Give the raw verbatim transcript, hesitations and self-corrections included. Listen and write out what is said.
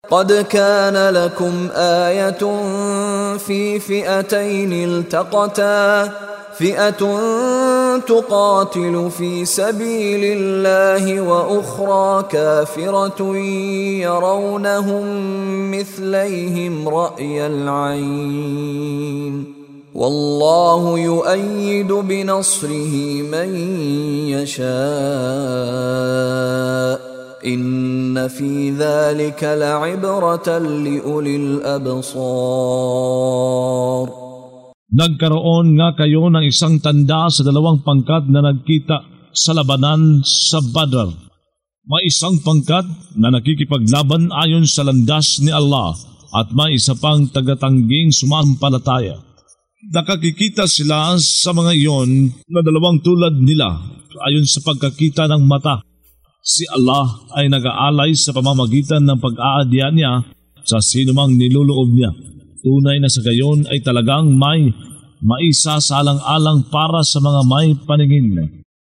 قد كان لكم آية في فئتين التقتا فئة تقاتل في سبيل الله وأخرى كافرة يرونهم مثليهم رأي العين والله يؤيد بنصره من يشاء إن في ذلك لعبرة لأولي الأبصار. Nagkaroon nga kayo ng isang tanda sa dalawang pangkat na nagkita sa labanan sa Badr. May isang pangkat na nakikipaglaban ayon sa landas ni Allah at may isa pang tagatangging sumampalataya. Nakakikita sila sa mga iyon na dalawang tulad nila ayon sa pagkakita ng mata. Si Allah ay nag-aalay sa pamamagitan ng pag-aadya niya sa sinumang niluloob niya. Tunay na sa gayon ay talagang may maisasalang-alang para sa mga may paningin.